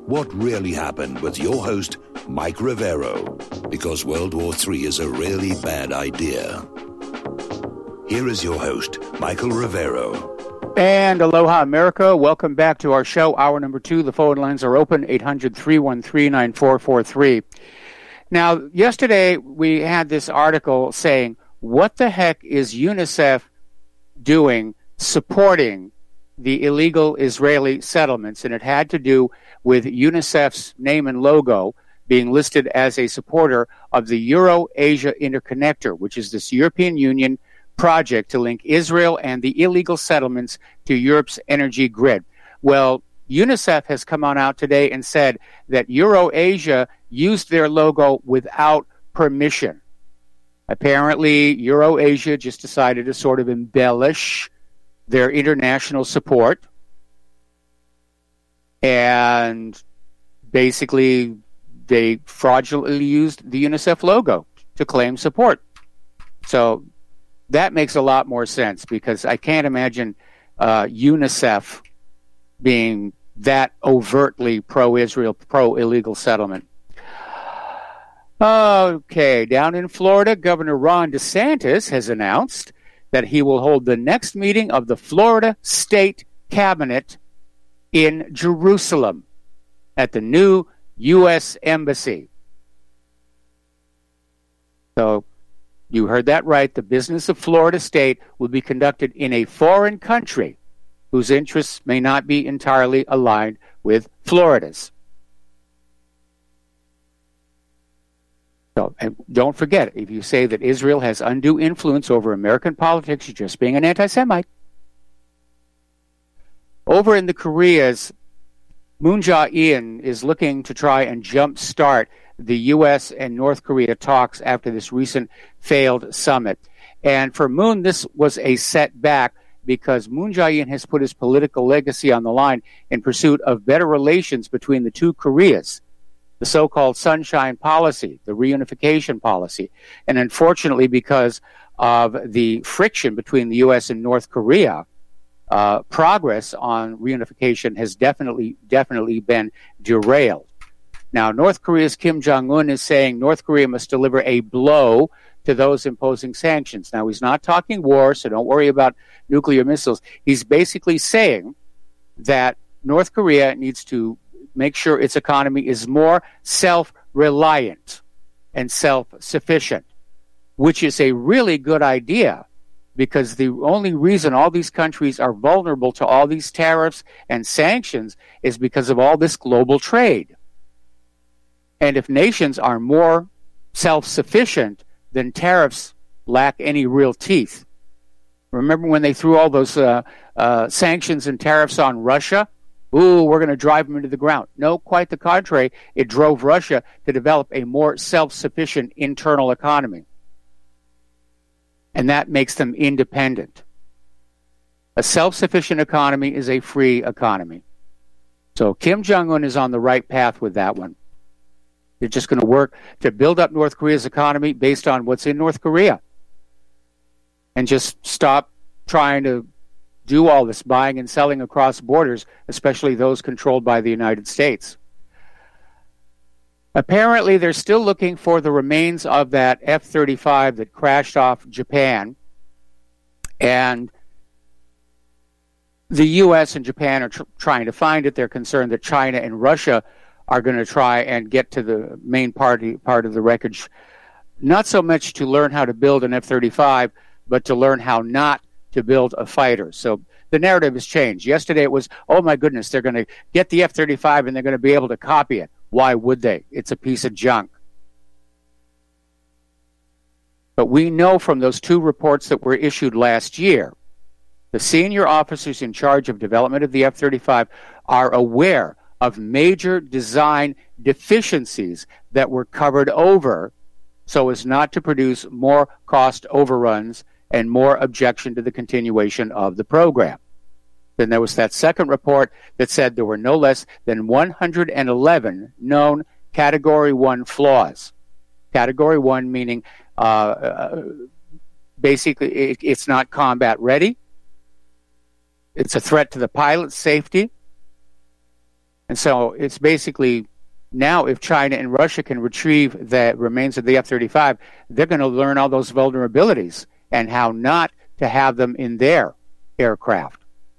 What really happened with your host, Mike Rivero, because World War III is a really bad idea. Here is your host, Michael Rivero. And aloha, America. Welcome back to our show, hour number 2. The phone lines are open, 800-313-9443. Now, yesterday we had this article saying, what the heck is UNICEF doing supporting the illegal Israeli settlements? And it had to do with UNICEF's name and logo being listed as a supporter of the Euro-Asia Interconnector, which is this European Union project to link Israel and the illegal settlements to Europe's energy grid. Well, UNICEF has come on out today and said that Euro-Asia used their logo without permission. Apparently, Euro-Asia just decided to sort of embellish their international support. And basically, they fraudulently used the UNICEF logo to claim support. So that makes a lot more sense, because I can't imagine UNICEF being that overtly pro-Israel, pro-illegal settlement. Okay, down in Florida, Governor Ron DeSantis has announced that he will hold the next meeting of the Florida State Cabinet in Jerusalem at the new U.S. Embassy. So, you heard that right. The business of Florida State will be conducted in a foreign country whose interests may not be entirely aligned with Florida's. So, and don't forget, if you say that Israel has undue influence over American politics, you're just being an anti-Semite. Over in the Koreas, Moon Jae-in is looking to try and jumpstart the U.S. and North Korea talks after this recent failed summit. And for Moon, this was a setback because Moon Jae-in has put his political legacy on the line in pursuit of better relations between the two Koreas, the so-called Sunshine Policy, the reunification policy. And unfortunately, because of the friction between the U.S. and North Korea, progress on reunification has definitely been derailed. Now, North Korea's Kim Jong-un is saying North Korea must deliver a blow to those imposing sanctions. Now, he's not talking war, so don't worry about nuclear missiles. He's basically saying that North Korea needs to make sure its economy is more self-reliant and self-sufficient, which is a really good idea, because the only reason all these countries are vulnerable to all these tariffs and sanctions is because of all this global trade. And if nations are more self-sufficient, then tariffs lack any real teeth. Remember when they threw all those sanctions and tariffs on Russia? Ooh, we're going to drive them into the ground. No, quite the contrary. It drove Russia to develop a more self-sufficient internal economy. And that makes them independent. A self-sufficient economy is a free economy. So Kim Jong-un is on the right path with that one. They're just going to work to build up North Korea's economy based on what's in North Korea. And just stop trying to do all this buying and selling across borders, especially those controlled by the United States. Apparently, they're still looking for the remains of that F-35 that crashed off Japan. And the U.S. and Japan are trying to find it. They're concerned that China and Russia are going to try and get to the main part of the wreckage, not so much to learn how to build an F-35, but to learn how not to build a fighter. So the narrative has changed. Yesterday it was, oh my goodness, they're going to get the F-35 and they're going to be able to copy it. Why would they? It's a piece of junk. But we know from those two reports that were issued last year, the senior officers in charge of development of the F-35 are aware of major design deficiencies that were covered over so as not to produce more cost overruns and more objection to the continuation of the program. Then there was that second report that said there were no less than 111 known Category 1 flaws. Category 1 meaning basically it's not combat ready. It's a threat to the pilot's safety. And so it's basically now if China and Russia can retrieve the remains of the F-35, they're going to learn all those vulnerabilities and how not to have them in their aircraft.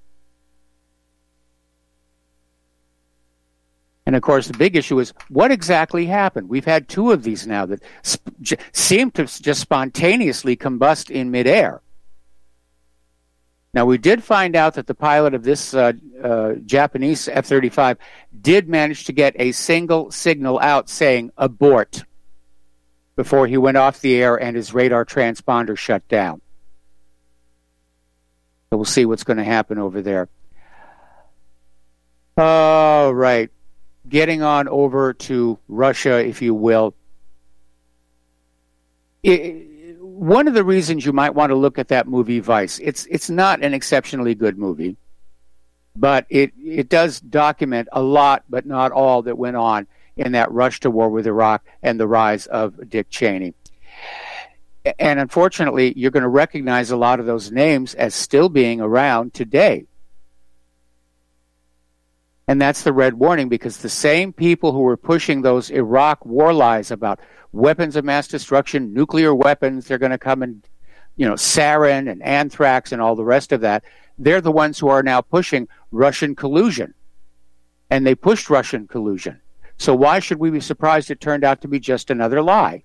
And, of course, the big issue is what exactly happened? We've had two of these now that seem to just spontaneously combust in midair. Now, we did find out that the pilot of this Japanese F-35 did manage to get a single signal out saying abort before he went off the air and his radar transponder shut down. So we'll see what's going to happen over there. All right. Getting on over to Russia, if you will. One of the reasons you might want to look at that movie Vice, it's not an exceptionally good movie, but it does document a lot, but not all, that went on in that rush to war with Iraq and the rise of Dick Cheney. And unfortunately, you're going to recognize a lot of those names as still being around today. And that's the red warning, because the same people who were pushing those Iraq war lies about weapons of mass destruction, nuclear weapons, they're going to come and, sarin and anthrax and all the rest of that, they're the ones who are now pushing Russian collusion. And they pushed Russian collusion. So why should we be surprised it turned out to be just another lie?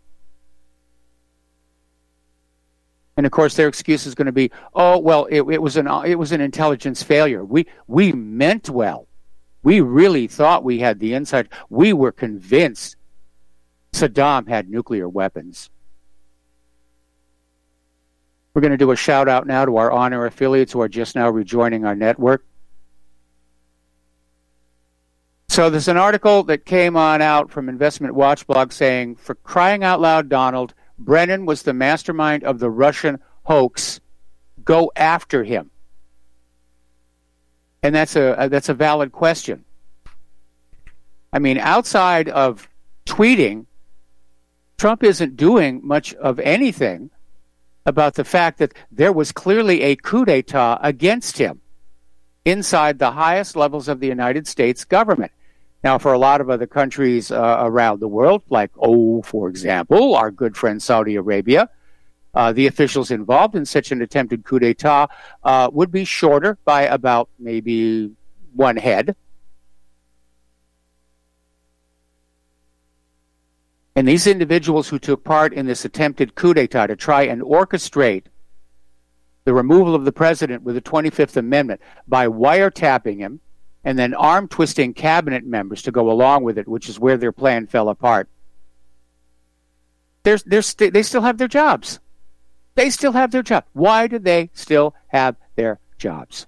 And of course, their excuse is going to be, oh, well, it was an intelligence failure. We meant well. We really thought we had the insight. We were convinced Saddam had nuclear weapons. We're going to do a shout out now to our Honor affiliates who are just now rejoining our network. So there's an article that came on out from Investment Watch blog saying, for crying out loud, Donald, Brennan was the mastermind of the Russian hoax. Go after him. And that's a valid question. I mean, outside of tweeting, Trump isn't doing much of anything about the fact that there was clearly a coup d'etat against him inside the highest levels of the United States government. Now, for a lot of other countries around the world, like, for example, our good friend Saudi Arabia, the officials involved in such an attempted coup d'etat would be shorter by about maybe one head. And these individuals who took part in this attempted coup d'etat to try and orchestrate the removal of the president with the 25th Amendment by wiretapping him and then arm-twisting cabinet members to go along with it, which is where their plan fell apart. They still have their jobs. They still have their job. Why do they still have their jobs?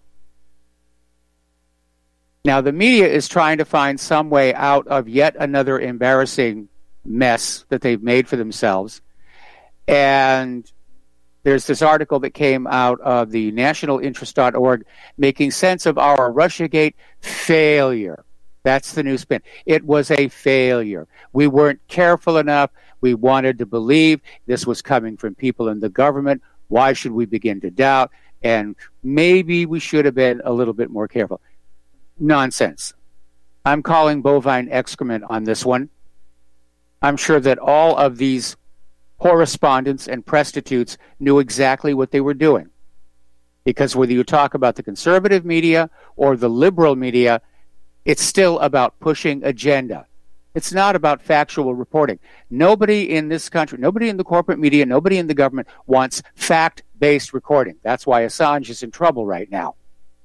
Now, the media is trying to find some way out of yet another embarrassing mess that they've made for themselves. And there's this article that came out of the nationalinterest.org making sense of our Russiagate failure. That's the new spin. It was a failure. We weren't careful enough. We wanted to believe this was coming from people in the government. Why should we begin to doubt? And maybe we should have been a little bit more careful. Nonsense. I'm calling bovine excrement on this one. I'm sure that all of these correspondents and prostitutes knew exactly what they were doing. Because whether you talk about the conservative media or the liberal media, it's still about pushing agenda. It's not about factual reporting. Nobody in this country, nobody in the corporate media, nobody in the government wants fact-based reporting. That's why Assange is in trouble right now.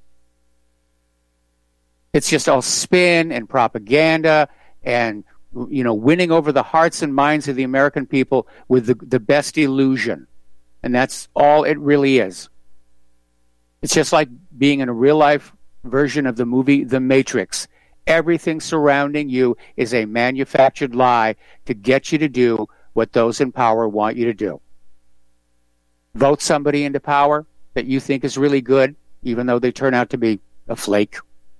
It's just all spin and propaganda and, winning over the hearts and minds of the American people with the best illusion. And that's all it really is. It's just like being in a real-life version of the movie The Matrix. Everything surrounding you is a manufactured lie to get you to do what those in power want you to do. Vote somebody into power that you think is really good, even though they turn out to be a flake.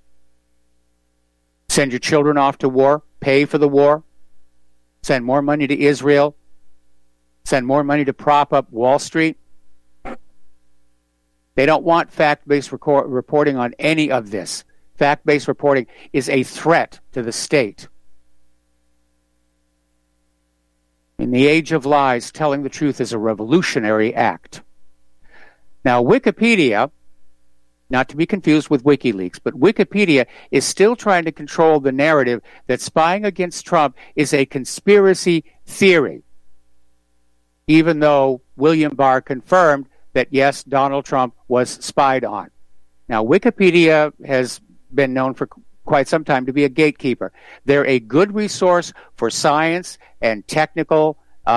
Send your children off to war, pay for the war, send more money to Israel, send more money to prop up Wall Street. They don't want fact-based reporting on any of this. fact-based reporting is a threat to the state. In the age of lies, telling the truth is a revolutionary act. Now, Wikipedia, not to be confused with WikiLeaks, but Wikipedia is still trying to control the narrative that spying against Trump is a conspiracy theory, even though William Barr confirmed that, yes, Donald Trump was spied on. Now, Wikipedia has been known for quite some time to be a gatekeeper. They're a good resource for science and technical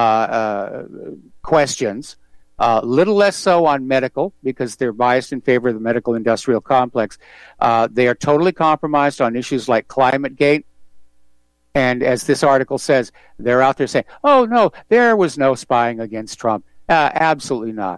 questions. Little less so on medical, because they're biased in favor of the medical industrial complex. They are totally compromised on issues like ClimateGate. And as this article says, they're out there saying, oh, no, there was no spying against Trump. Absolutely not.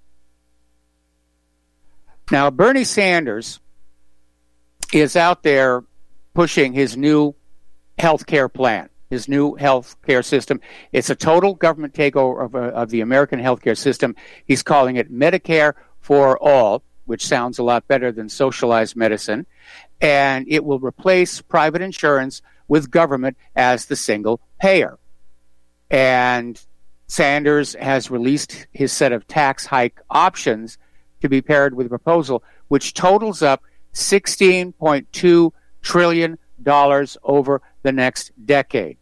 Now, Bernie Sanders is out there pushing his new health care plan, his new health care system. It's a total government takeover of the American health care system. He's calling it Medicare for All, which sounds a lot better than socialized medicine. And it will replace private insurance with government as the single payer. And Sanders has released his set of tax hike options to be paired with a proposal which totals up $16.2 trillion over the next decade.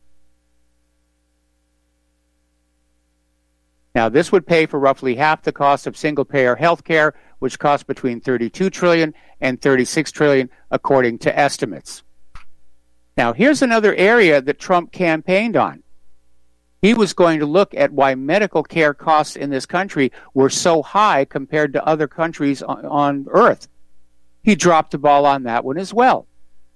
Now, this would pay for roughly half the cost of single-payer health care, which costs between $32 trillion and $36 trillion, according to estimates. Now, here's another area that Trump campaigned on. He was going to look at why medical care costs in this country were so high compared to other countries on Earth. He dropped the ball on that one as well.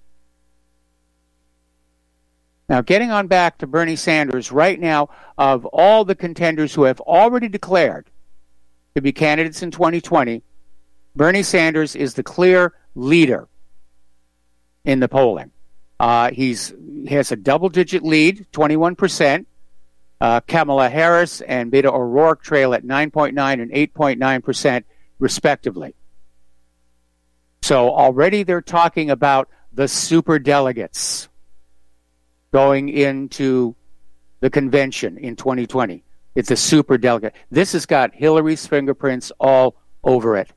Now, getting on back to Bernie Sanders, right now, of all the contenders who have already declared to be candidates in 2020, Bernie Sanders is the clear leader in the polling. He has a double-digit lead, 21%. Kamala Harris and Beto O'Rourke trail at 9.9 and 8.9%, respectively. So already they're talking about the superdelegates going into the convention in 2020. It's a superdelegate. This has got Hillary's fingerprints all over it.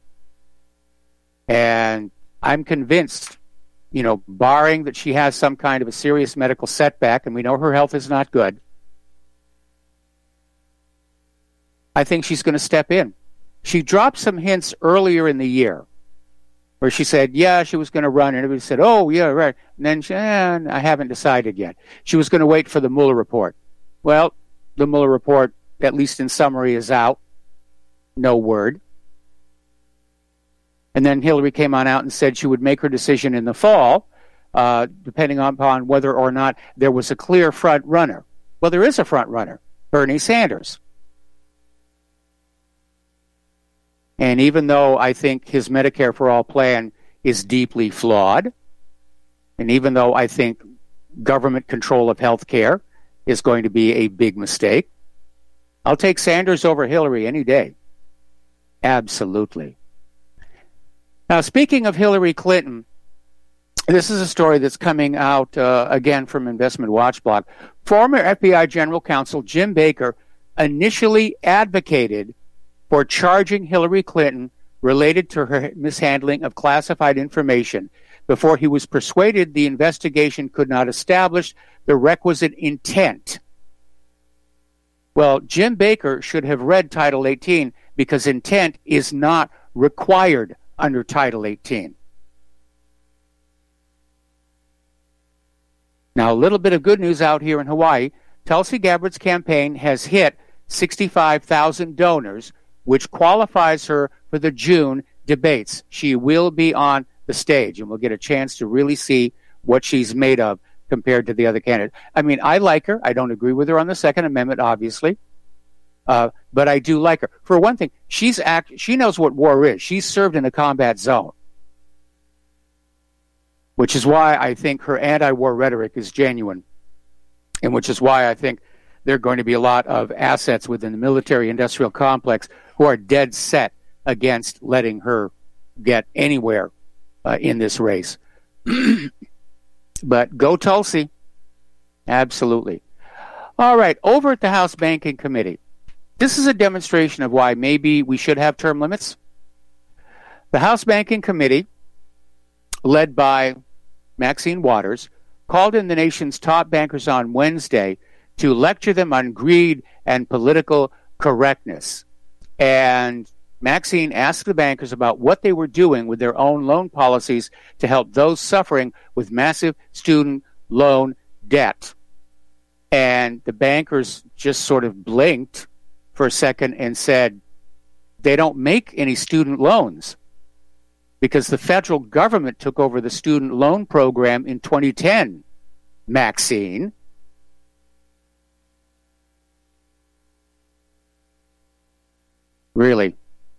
And I'm convinced, barring that she has some kind of a serious medical setback, and we know her health is not good, I think she's going to step in. She dropped some hints earlier in the year where she said, yeah, she was going to run, and everybody said, oh, yeah, right. And then she, I haven't decided yet. She was going to wait for the Mueller report. Well, the Mueller report, at least in summary, is out. No word. And then Hillary came on out and said she would make her decision in the fall, depending upon whether or not there was a clear front runner. Well, there is a front runner, Bernie Sanders. And even though I think his Medicare for All plan is deeply flawed, and even though I think government control of health care is going to be a big mistake, I'll take Sanders over Hillary any day. Absolutely. Now, speaking of Hillary Clinton, this is a story that's coming out again from Investment Watch blog. Former FBI General Counsel Jim Baker initially advocated for charging Hillary Clinton related to her mishandling of classified information before he was persuaded the investigation could not establish the requisite intent. Well, Jim Baker should have read Title 18 because intent is not required under Title 18. Now, a little bit of good news out here in Hawaii. Tulsi Gabbard's campaign has hit 65,000 donors, which qualifies her for the June debates. She will be on the stage, and we'll get a chance to really see what she's made of compared to the other candidates. I mean, I like her. I don't agree with her on the Second Amendment, obviously, but I do like her. For one thing, she knows what war is. She's served in a combat zone, which is why I think her anti-war rhetoric is genuine, and which is why I think there are going to be a lot of assets within the military-industrial complex who are dead set against letting her get anywhere in this race. But go Tulsi. Absolutely. All right, over at the House Banking Committee. This is a demonstration of why maybe we should have term limits. The House Banking Committee, led by Maxine Waters, called in the nation's top bankers on Wednesday to lecture them on greed and political correctness. And Maxine asked the bankers about what they were doing with their own loan policies to help those suffering with massive student loan debt. And the bankers just sort of blinked for a second and said, they don't make any student loans because the federal government took over the student loan program in 2010, Maxine. Really.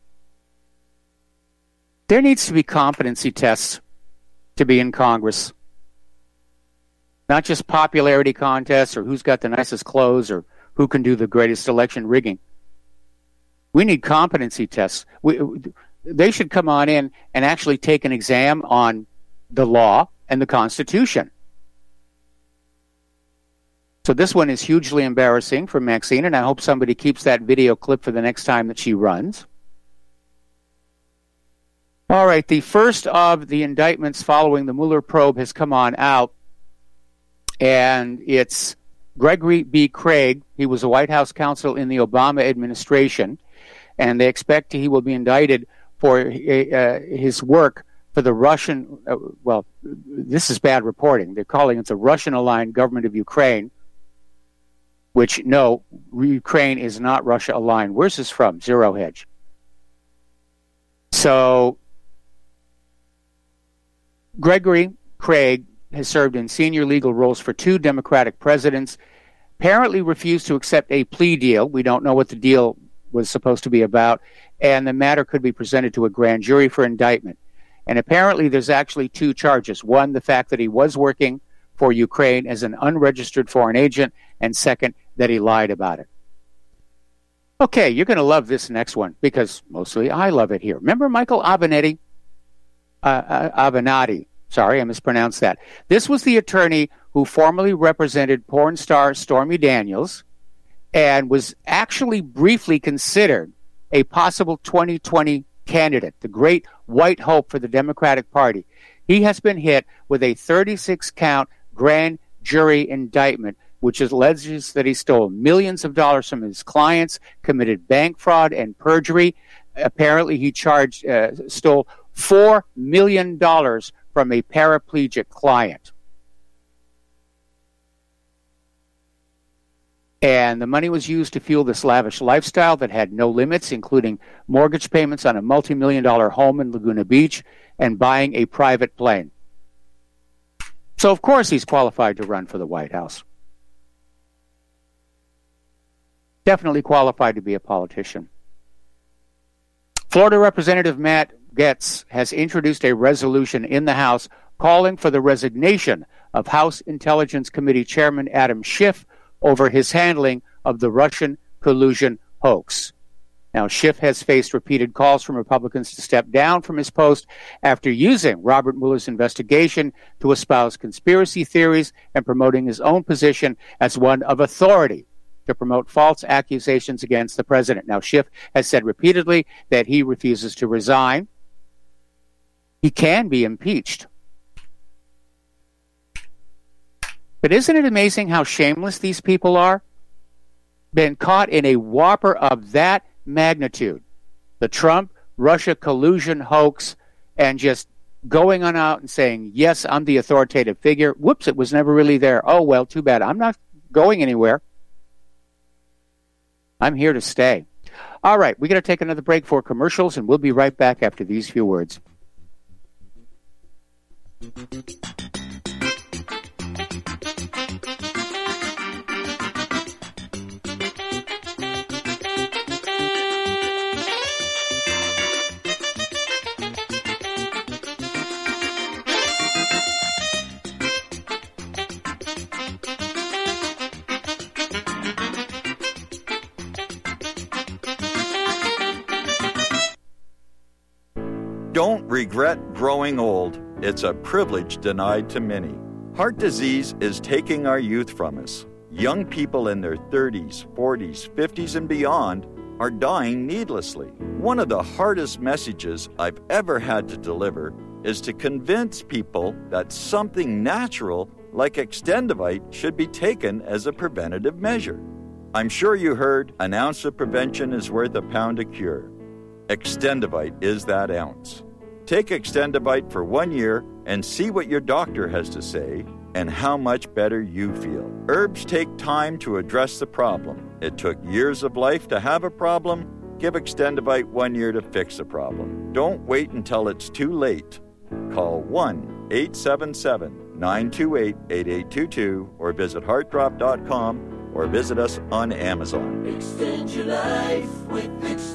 There needs to be competency tests to be in Congress. Not just popularity contests or who's got the nicest clothes or who can do the greatest election rigging. We need competency tests. They should come on in and actually take an exam on the law and the Constitution. So this one is hugely embarrassing for Maxine, and I hope somebody keeps that video clip for the next time that she runs. All right, the first of the indictments following the Mueller probe has come on out, and it's Gregory B. Craig. He was a White House counsel in the Obama administration, and they expect he will be indicted for his work for the Russian, well, this is bad reporting. They're calling it the Russian-aligned government of Ukraine, which, no, Ukraine is not Russia-aligned. Where's this from? Zero Hedge. So Gregory Craig has served in senior legal roles for 2 Democratic presidents, apparently refused to accept a plea deal. We don't know what the deal was supposed to be about, and the matter could be presented to a grand jury for indictment. And apparently there's actually 2 charges. One, the fact that he was working for Ukraine as an unregistered foreign agent, and second, that he lied about it. Okay, you're going to love this next one, because mostly I love it here. Remember Michael Avenatti? Avenatti. Sorry, I mispronounced that. This was the attorney who formerly represented porn star Stormy Daniels and was actually briefly considered a possible 2020 candidate, the great white hope for the Democratic Party. He has been hit with a 36-count grand jury indictment, which alleges that he stole millions of dollars from his clients, committed bank fraud and perjury. Apparently, he stole $4 million from a paraplegic client. And the money was used to fuel this lavish lifestyle that had no limits, including mortgage payments on a multi-million-dollar home in Laguna Beach and buying a private plane. So, of course, he's qualified to run for the White House. Definitely qualified to be a politician. Florida Representative Matt Gaetz has introduced a resolution in the House calling for the resignation of House Intelligence Committee Chairman Adam Schiff over his handling of the Russian collusion hoax. Now, Schiff has faced repeated calls from Republicans to step down from his post after using Robert Mueller's investigation to espouse conspiracy theories and promoting his own position as one of authority to promote false accusations against the president. Now, Schiff has said repeatedly that he refuses to resign. He can be impeached. But isn't it amazing how shameless these people are? Been caught in a whopper of that magnitude. The Trump-Russia collusion hoax, and just going on out and saying, yes, I'm the authoritative figure. Whoops, it was never really there. Oh, well, too bad. I'm not going anywhere. I'm here to stay. All right, we're going to take another break for commercials, and we'll be right back after these few words. Don't regret growing old. It's a privilege denied to many. Heart disease is taking our youth from us. Young people in their 30s, 40s, 50s, and beyond are dying needlessly. One of the hardest messages I've ever had to deliver is to convince people that something natural like Extendivite should be taken as a preventative measure. I'm sure you heard, an ounce of prevention is worth a pound of cure. Extendivite is that ounce. Take Extendivite for 1 year and see what your doctor has to say and how much better you feel. Herbs take time to address the problem. It took years of life to have a problem. Give Extendivite 1 year to fix a problem. Don't wait until it's too late. Call 1-877-928-8822 or visit heartdrop.com or visit us on Amazon. Extend your life with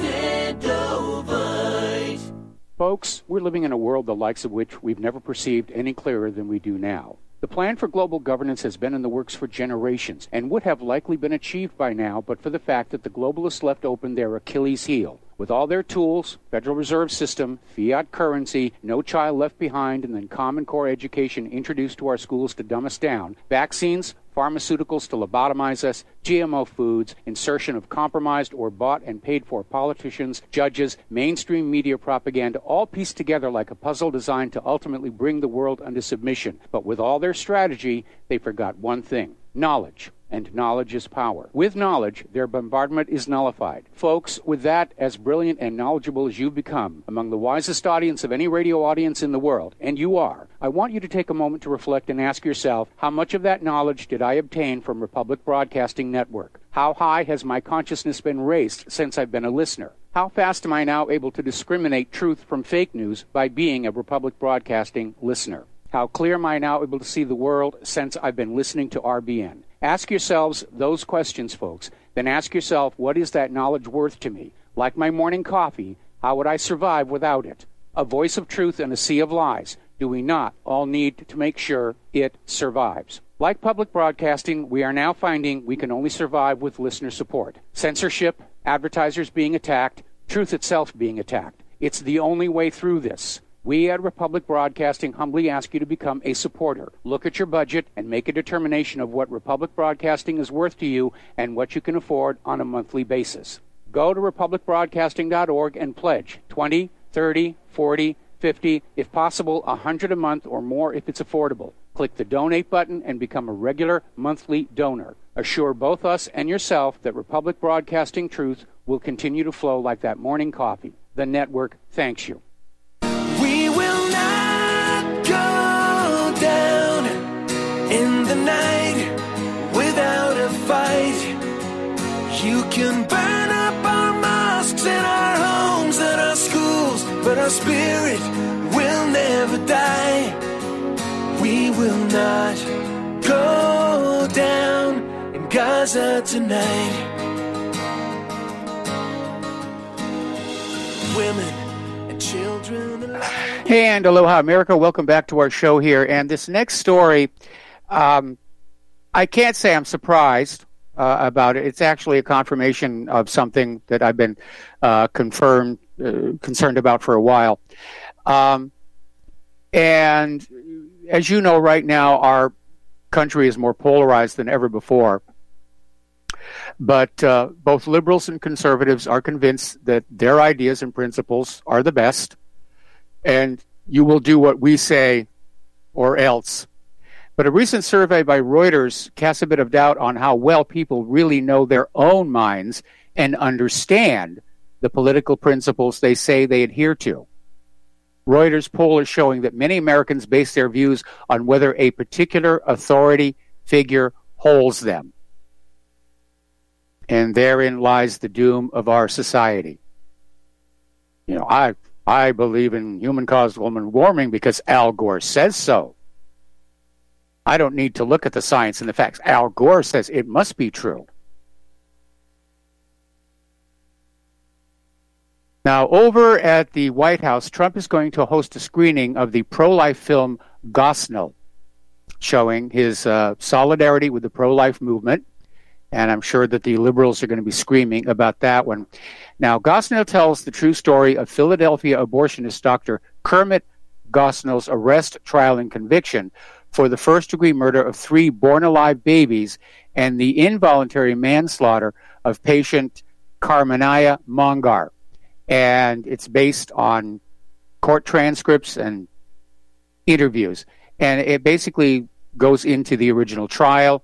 Extendovite. Folks, we're living in a world the likes of which we've never perceived any clearer than we do now. The plan for global governance has been in the works for generations and would have likely been achieved by now but for the fact that the globalists left open their Achilles heel. With all their tools, Federal Reserve System, fiat currency, no child left behind, and then Common Core education introduced to our schools to dumb us down, vaccines, pharmaceuticals to lobotomize us, GMO foods, insertion of compromised or bought and paid for politicians, judges, mainstream media propaganda, all pieced together like a puzzle designed to ultimately bring the world under submission. But with all their strategy, they forgot one thing: knowledge. And knowledge is power. With knowledge, their bombardment is nullified. Folks, with that, as brilliant and knowledgeable as you've become, among the wisest audience of any radio audience in the world, and you are, I want you to take a moment to reflect and ask yourself, how much of that knowledge did I obtain from Republic Broadcasting Network? How high has my consciousness been raised since I've been a listener? How fast am I now able to discriminate truth from fake news by being a Republic Broadcasting listener? How clear am I now able to see the world since I've been listening to RBN? Ask yourselves those questions, folks. Then ask yourself, what is that knowledge worth to me? Like my morning coffee, how would I survive without it? A voice of truth in a sea of lies. Do we not all need to make sure it survives? Like public broadcasting, we are now finding we can only survive with listener support. Censorship, advertisers being attacked, truth itself being attacked. It's the only way through this. We at Republic Broadcasting humbly ask you to become a supporter. Look at your budget and make a determination of what Republic Broadcasting is worth to you and what you can afford on a monthly basis. Go to republicbroadcasting.org and pledge $20, $30, $40, $50, if possible, $100 a month or more if it's affordable. Click the donate button and become a regular monthly donor. Assure both us and yourself that Republic Broadcasting truth will continue to flow like that morning coffee. The network thanks you. We will not go down in the night without a fight. You can burn up our mosques and our homes and our schools, but our spirit will never die. We will not go down in Gaza tonight. Women and children alive. Hey, and aloha, America. Welcome back to our show here. And this next story, I can't say I'm surprised about it. It's actually a confirmation of something that I've been concerned about for a while. And as you know, right now, our country is more polarized than ever before. But both liberals and conservatives are convinced that their ideas and principles are the best, and you will do what we say or else. But a recent survey by Reuters casts a bit of doubt on how well people really know their own minds and understand the political principles they say they adhere to. Reuters poll is showing that many Americans base their views on whether a particular authority figure holds them. And therein lies the doom of our society. You know, I believe in human-caused global warming because Al Gore says so. I don't need to look at the science and the facts. Al Gore says it must be true. Now, over at the White House, Trump is going to host a screening of the pro-life film Gosnell, showing his solidarity with the pro-life movement And I'm sure that the liberals are going to be screaming about that one. Now, Gosnell tells the true story of Philadelphia abortionist Dr. Kermit Gosnell's arrest, trial, and conviction for the first-degree murder of 3 born-alive babies and the involuntary manslaughter of patient Carmenaya Mongar. And it's based on court transcripts and interviews. And it basically goes into the original trial.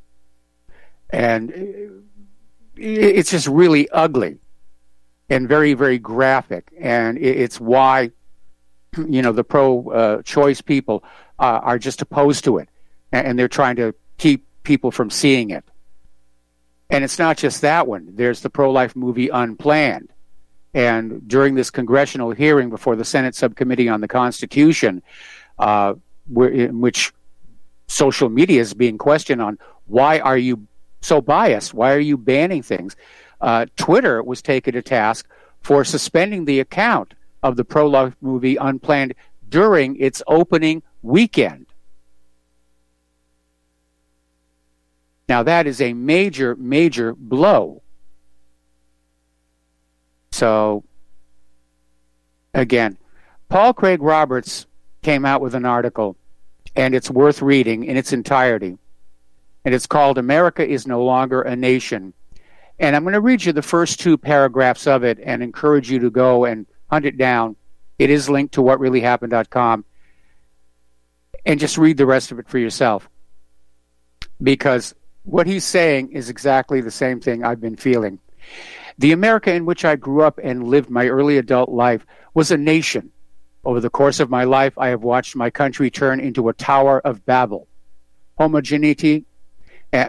And it's just really ugly and very, very graphic. And it's why, the pro-choice people are just opposed to it. And they're trying to keep people from seeing it. And it's not just that one. There's the pro-life movie Unplanned. And during this congressional hearing before the Senate Subcommittee on the Constitution, in which social media is being questioned on why are you so biased? Why are you banning things? Twitter was taken to task for suspending the account of the pro-life movie Unplanned during its opening weekend. Now that is a major, major blow. So, again, Paul Craig Roberts came out with an article, and it's worth reading in its entirety. And it's called America is No Longer a Nation. And I'm going to read you the first 2 paragraphs of it and encourage you to go and hunt it down. It is linked to whatreallyhappened.com. And just read the rest of it for yourself. Because what he's saying is exactly the same thing I've been feeling. The America in which I grew up and lived my early adult life was a nation. Over the course of my life, I have watched my country turn into a Tower of Babel. Homogeneity. I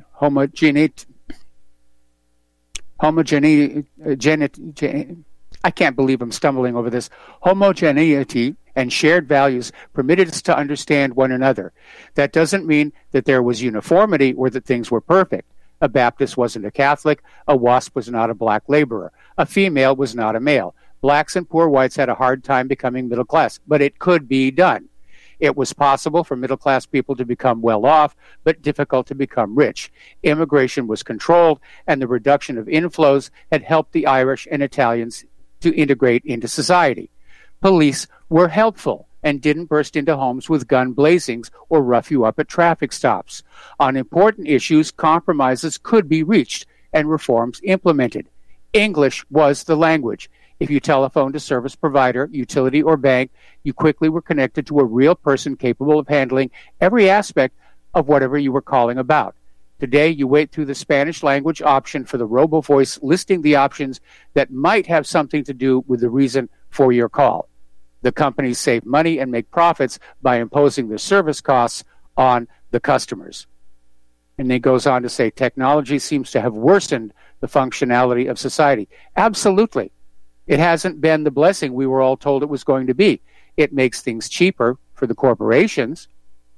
can't believe I'm stumbling over this. Homogeneity and shared values permitted us to understand one another. That doesn't mean that there was uniformity or that things were perfect. A Baptist wasn't a Catholic. A WASP was not a black laborer. A female was not a male. Blacks and poor whites had a hard time becoming middle class, but it could be done. It was possible for middle-class people to become well-off, but difficult to become rich. Immigration was controlled, and the reduction of inflows had helped the Irish and Italians to integrate into society. Police were helpful and didn't burst into homes with gun blazings or rough you up at traffic stops. On important issues, compromises could be reached and reforms implemented. English was the language. If you telephoned a service provider, utility, or bank, you quickly were connected to a real person capable of handling every aspect of whatever you were calling about. Today, you wait through the Spanish language option for the robo-voice listing the options that might have something to do with the reason for your call. The companies save money and make profits by imposing their service costs on the customers. And he goes on to say, technology seems to have worsened the functionality of society. Absolutely. It hasn't been the blessing we were all told it was going to be. It makes things cheaper for the corporations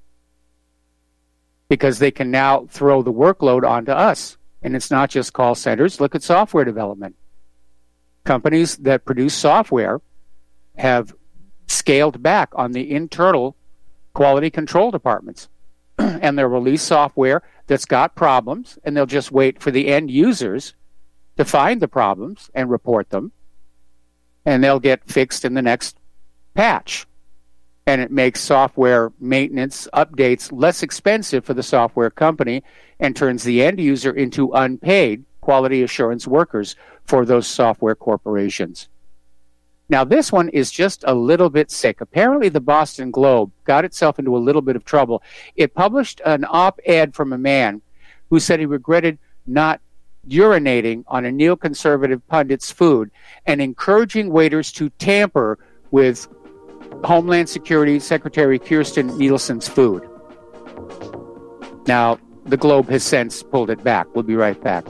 because they can now throw the workload onto us. And it's not just call centers. Look at software development. Companies that produce software have scaled back on the internal quality control departments. And they'll release software that's got problems, and they'll just wait for the end users to find the problems and report them. And they'll get fixed in the next patch. And it makes software maintenance updates less expensive for the software company and turns the end user into unpaid quality assurance workers for those software corporations. Now, this one is just a little bit sick. Apparently, the Boston Globe got itself into a little bit of trouble. It published an op-ed from a man who said he regretted not urinating on a neoconservative pundit's food and encouraging waiters to tamper with Homeland Security Secretary Kirstjen Nielsen's food. Now, the Globe has since pulled it back. We'll be right back.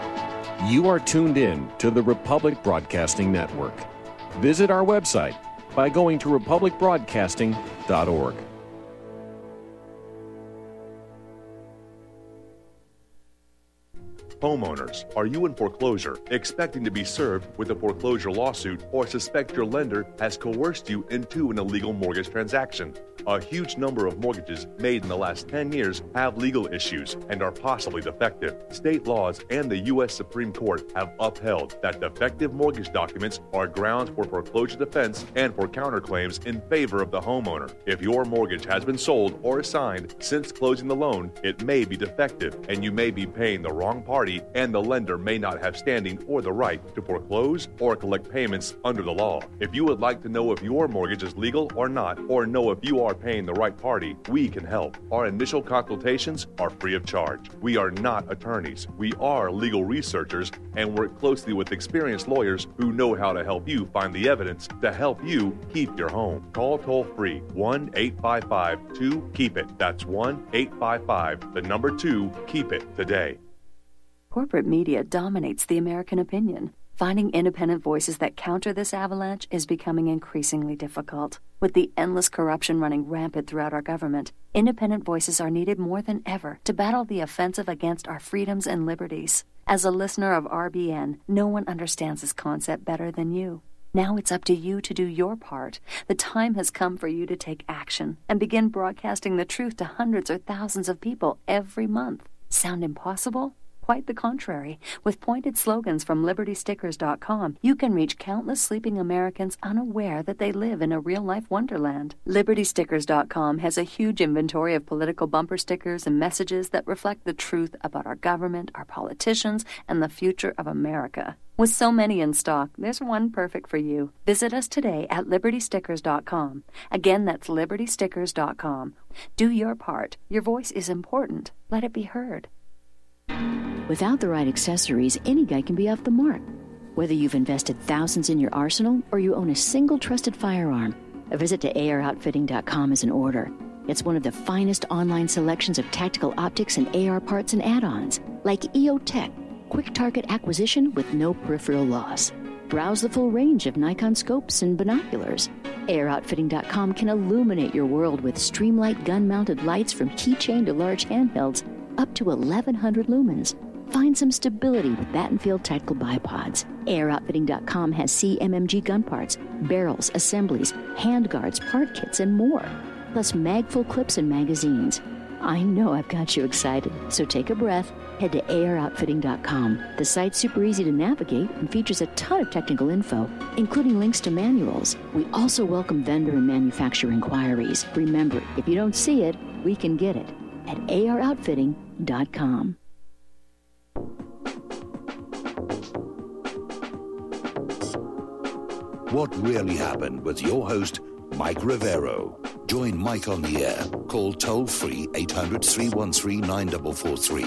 You are tuned in to the Republic Broadcasting Network. Visit our website, by going to republicbroadcasting.org. Homeowners, are you in foreclosure, expecting to be served with a foreclosure lawsuit, or suspect your lender has coerced you into an illegal mortgage transaction? A huge number of mortgages made in the last 10 years have legal issues and are possibly defective. State laws and the U.S. Supreme Court have upheld that defective mortgage documents are grounds for foreclosure defense and for counterclaims in favor of the homeowner. If your mortgage has been sold or assigned since closing the loan, it may be defective and you may be paying the wrong party, and the lender may not have standing or the right to foreclose or collect payments under the law. If you would like to know if your mortgage is legal or not, or know if you are paying the right party, we can help. Our initial consultations are free of charge. We are not attorneys. We are legal researchers and work closely with experienced lawyers who know how to help you find the evidence to help you keep your home. Call toll-free 1-855-2-KEEP-IT. That's 1-855-2-KEEP-IT today. Corporate media dominates the American opinion. Finding independent voices that counter this avalanche is becoming increasingly difficult. With the endless corruption running rampant throughout our government, independent voices are needed more than ever to battle the offensive against our freedoms and liberties. As a listener of RBN, no one understands this concept better than you. Now it's up to you to do your part. The time has come for you to take action and begin broadcasting the truth to hundreds or thousands of people every month. Sound impossible? Quite the contrary. With pointed slogans from LibertyStickers.com, you can reach countless sleeping Americans unaware that they live in a real-life wonderland. LibertyStickers.com has a huge inventory of political bumper stickers and messages that reflect the truth about our government, our politicians, and the future of America. With so many in stock, there's one perfect for you. Visit us today at LibertyStickers.com. Again, that's LibertyStickers.com. Do your part. Your voice is important. Let it be heard. Without the right accessories, any guy can be off the mark. Whether you've invested thousands in your arsenal or you own a single trusted firearm, a visit to AROutfitting.com is in order. It's one of the finest online selections of tactical optics and AR parts and add-ons, like EOTech, quick target acquisition with no peripheral loss. Browse the full range of Nikon scopes and binoculars. AROutfitting.com can illuminate your world with Streamlight gun-mounted lights from keychain to large handhelds up to 1,100 lumens. Find some stability with Battenfield tactical bipods. AirOutfitting.com has CMMG gun parts, barrels, assemblies, handguards, part kits, and more. Plus magful clips and magazines. I know I've got you excited, so take a breath. Head to AirOutfitting.com. The site's super easy to navigate and features a ton of technical info, including links to manuals. We also welcome vendor and manufacturer inquiries. Remember, if you don't see it, we can get it at AirOutfitting.com. What really happened with your host, Mike Rivero. Join Mike on the air. Call toll-free 800-313-9443.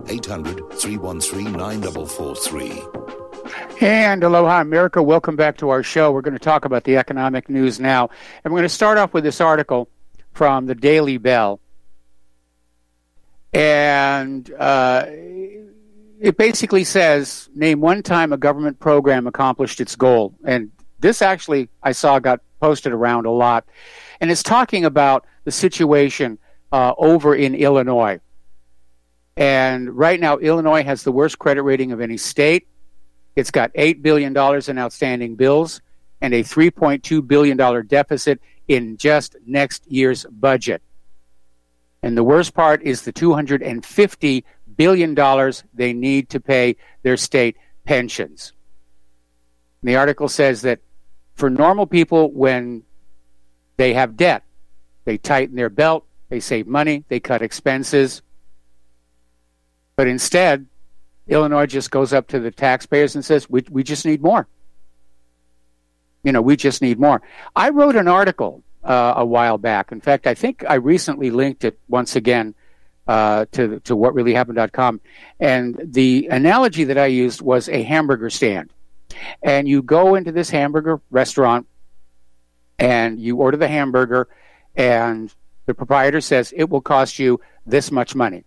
800-313-9443. And aloha, America. Welcome back to our show. We're going to talk about the economic news now. And we're going to start off with this article from the Daily Bell. And it basically says, name one time a government program accomplished its goal. And this actually, I saw, got posted around a lot. And it's talking about the situation over in Illinois. And right now, Illinois has the worst credit rating of any state. It's got $8 billion in outstanding bills and a $3.2 billion deficit in just next year's budget. And the worst part is the $250 billion they need to pay their state pensions. And the article says that for normal people, when they have debt, they tighten their belt, they save money, they cut expenses. But instead, Illinois just goes up to the taxpayers and says, we just need more. We just need more. I wrote an article a while back. In fact, I think I recently linked it once again to whatreallyhappened.com. And the analogy that I used was a hamburger stand. And you go into this hamburger restaurant and you order the hamburger, and the proprietor says it will cost you this much money.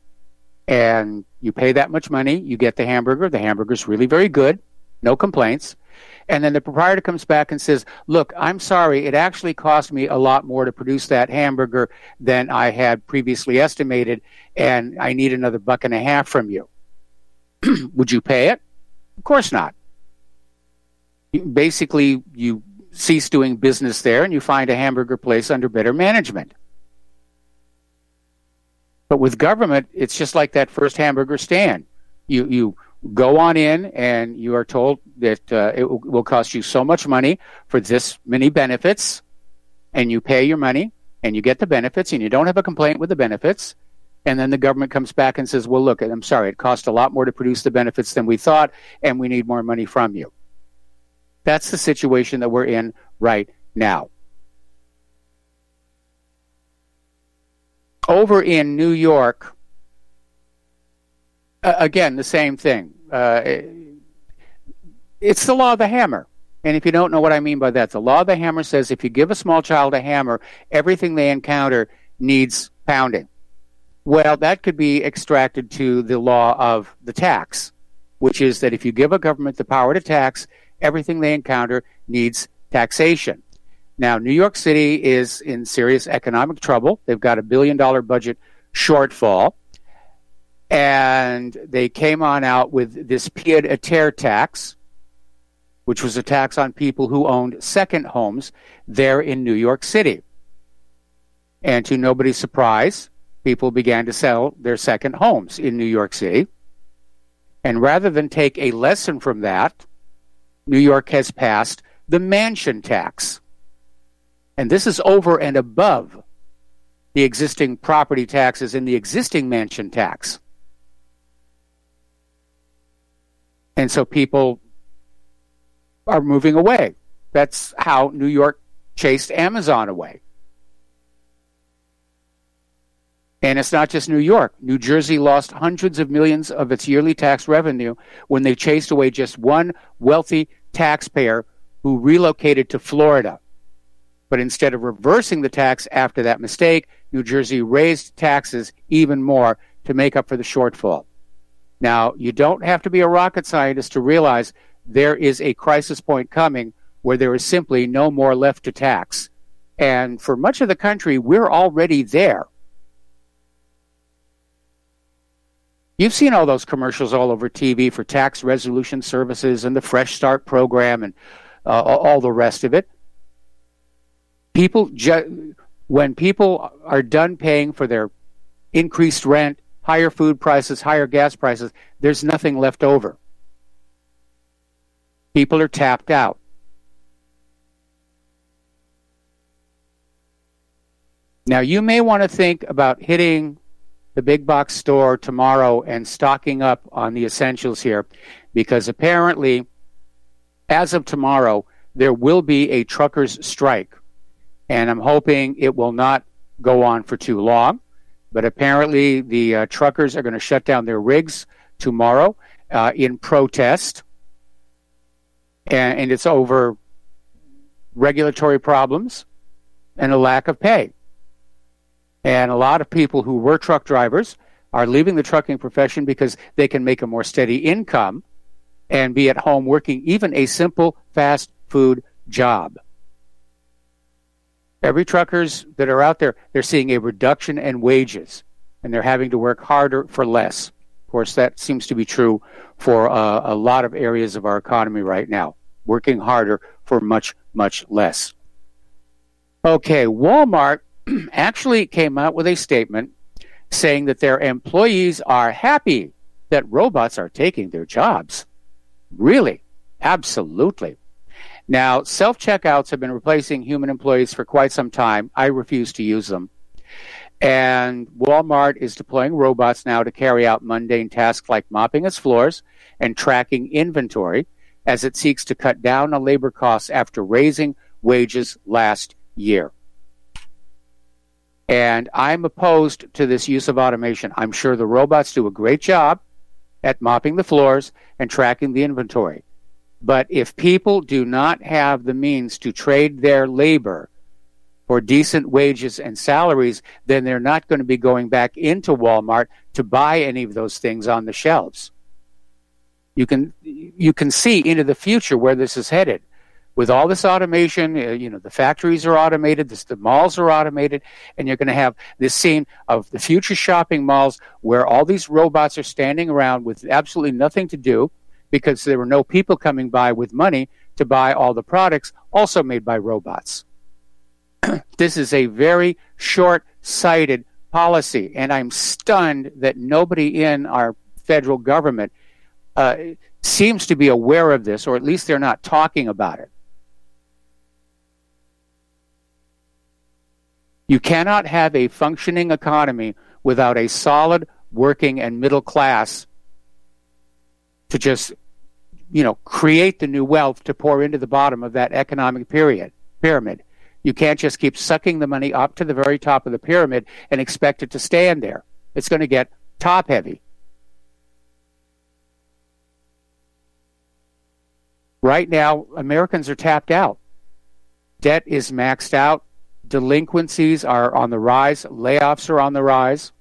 And you pay that much money, you get the hamburger. The hamburger's really very good, no complaints. And then the proprietor comes back and says, look, I'm sorry, it actually cost me a lot more to produce that hamburger than I had previously estimated, and I need another $1.50 from you. Would you pay it? Of course not. Basically, you cease doing business there and you find a hamburger place under better management. But with government, it's just like that first hamburger stand. You go on in and you are told that it will cost you so much money for this many benefits, and you pay your money and you get the benefits and you don't have a complaint with the benefits. And then the government comes back and says, well, look, I'm sorry, it cost a lot more to produce the benefits than we thought, and we need more money from you. That's the situation that we're in right now. Over in New York, again, the same thing. It's the law of the hammer. And if you don't know what I mean by that, the law of the hammer says if you give a small child a hammer, everything they encounter needs pounding. Well, that could be extracted to the law of the tax, which is that if you give a government the power to tax, everything they encounter needs taxation. Now, New York City is in serious economic trouble. They've got $1 billion budget shortfall. And they came on out with this pied-à-terre tax, which was a tax on people who owned second homes there in New York City. And to nobody's surprise, people began to sell their second homes in New York City. And rather than take a lesson from that, New York has passed the mansion tax. And this is over and above the existing property taxes in the existing mansion tax. And so people are moving away. That's how New York chased Amazon away. And it's not just New York. New Jersey lost hundreds of millions of its yearly tax revenue when they chased away just one wealthy taxpayer who relocated to Florida. But instead of reversing the tax after that mistake, New Jersey raised taxes even more to make up for the shortfall. Now, you don't have to be a rocket scientist to realize there is a crisis point coming where there is simply no more left to tax. And for much of the country, we're already there. You've seen all those commercials all over TV for tax resolution services and the Fresh Start program and all the rest of it. When people are done paying for their increased rent, higher food prices, higher gas prices, there's nothing left over. People are tapped out. Now, you may want to think about hitting the big box store tomorrow and stocking up on the essentials here, because apparently, as of tomorrow, there will be a truckers' strike. And I'm hoping it will not go on for too long. But apparently the truckers are going to shut down their rigs tomorrow in protest. And it's over regulatory problems and a lack of pay. And a lot of people who were truck drivers are leaving the trucking profession because they can make a more steady income and be at home working even a simple fast food job. Every truckers that are out there, they're seeing a reduction in wages, and they're having to work harder for less. Of course, that seems to be true for a lot of areas of our economy right now, working harder for much, much less. Okay, Walmart actually came out with a statement saying that their employees are happy that robots are taking their jobs. Really? Absolutely. Now, self-checkouts have been replacing human employees for quite some time. I refuse to use them. And Walmart is deploying robots now to carry out mundane tasks like mopping its floors and tracking inventory as it seeks to cut down on labor costs after raising wages last year. And I'm opposed to this use of automation. I'm sure the robots do a great job at mopping the floors and tracking the inventory. But if people do not have the means to trade their labor for decent wages and salaries, then they're not going to be going back into Walmart to buy any of those things on the shelves. You can see into the future where this is headed. With all this automation, the factories are automated, the malls are automated, and you're going to have this scene of the future shopping malls where all these robots are standing around with absolutely nothing to do because there were no people coming by with money to buy all the products also made by robots. This is a very short-sighted policy, and I'm stunned that nobody in our federal government seems to be aware of this, or at least they're not talking about it. You cannot have a functioning economy without a solid working and middle class to just, create the new wealth to pour into the bottom of that economic pyramid. You can't just keep sucking the money up to the very top of the pyramid and expect it to stand there. It's going to get top heavy. Right now, Americans are tapped out. Debt is maxed out. Delinquencies are on the rise. Layoffs are on the rise.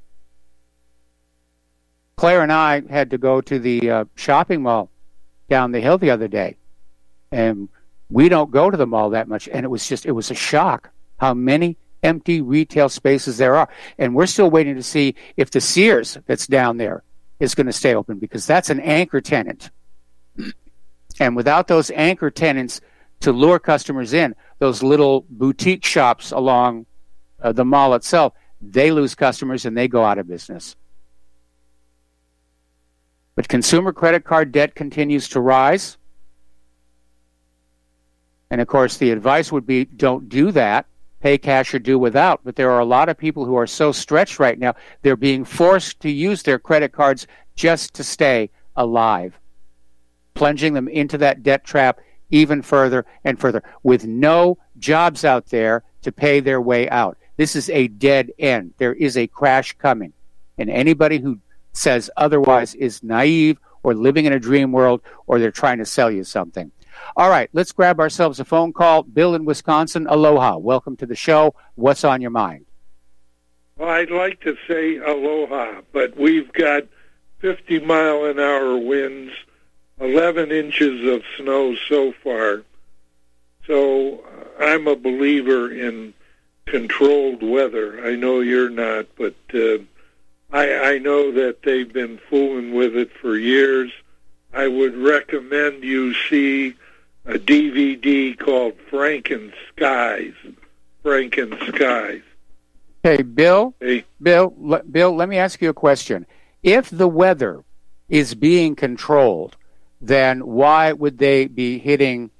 Claire and I had to go to the shopping mall down the hill the other day. And we don't go to the mall that much. And it was a shock how many empty retail spaces there are. And we're still waiting to see if the Sears that's down there is going to stay open, because that's an anchor tenant. And without those anchor tenants to lure customers in, those little boutique shops along the mall itself, they lose customers and they go out of business. But consumer credit card debt continues to rise. And of course, the advice would be don't do that. Pay cash or do without. But there are a lot of people who are so stretched right now, they're being forced to use their credit cards just to stay alive, plunging them into that debt trap even further and further, with no jobs out there to pay their way out. This is a dead end. There is a crash coming. And anybody who says otherwise is naive or living in a dream world, or they're trying to sell you something. All right, let's grab ourselves a phone call. Bill in Wisconsin, aloha. Welcome to the show. What's on your mind? Well, I'd like to say aloha, but we've got 50-mile-an-hour winds, 11 inches of snow so far. So I'm a believer in controlled weather. I know you're not, but I know that they've been fooling with it for years. I would recommend you see a DVD called Franken-Skies. Franken-Skies. Hey, Bill, Bill, let me ask you a question. If the weather is being controlled, then why would they be hitting,